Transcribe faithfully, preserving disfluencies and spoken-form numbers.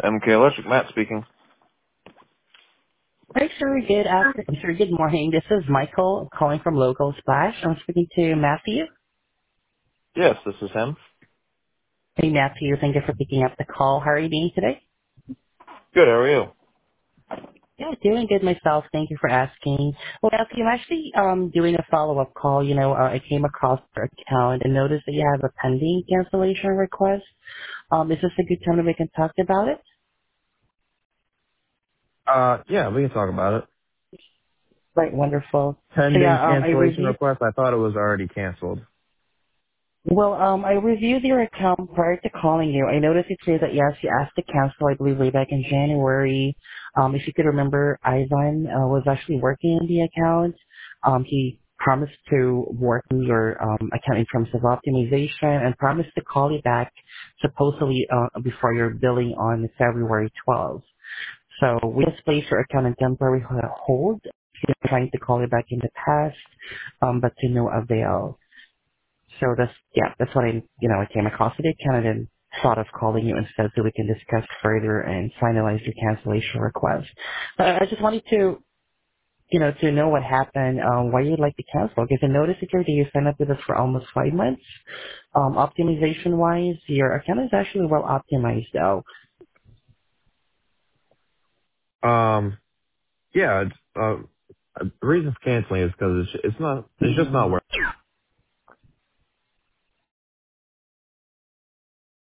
M K Electric, Matt speaking. Hi, sir. Good after. I'm sorry. Good morning. This is Michael calling from Local Splash. I'm speaking to Matthew. Yes, this is him. Hey, Matthew. Thank you for picking up the call. How are you doing today? Good, how are you? Yeah, doing good myself. Thank you for asking. Well, Matthew, I'm actually um doing a follow-up call. You know, uh, I came across your account and noticed that you have a pending cancellation request. Um, is this a good time that we can talk about it? Uh, yeah, we can talk about it. Right. Wonderful. So Pending yeah, um, I cancellation reviewed. request. I thought it was already canceled. Well, um, I reviewed your account prior to calling you. I noticed it says that yes, you asked to cancel, I believe, way back in January. Um, if you could remember, Ivan uh, was actually working in the account. Um, he promised to work in your um, account in terms of optimization and promised to call you back supposedly uh, before your billing on February twelfth. So we just placed your account in temporary hold. He's been trying to call you back in the past, um, but to no avail. So that's, yeah, that's what I, you know, I came across the account and thought of calling you instead so we can discuss further and finalize your cancellation request. Uh, I just wanted to, you know, to know what happened, um, why you'd like to cancel. Because I noticed security, you signed up with us for almost five months. Um, optimization wise, your account is actually well optimized though. Um, yeah, it's, uh, the reason it's canceling is because it's, it's not, it's just not working.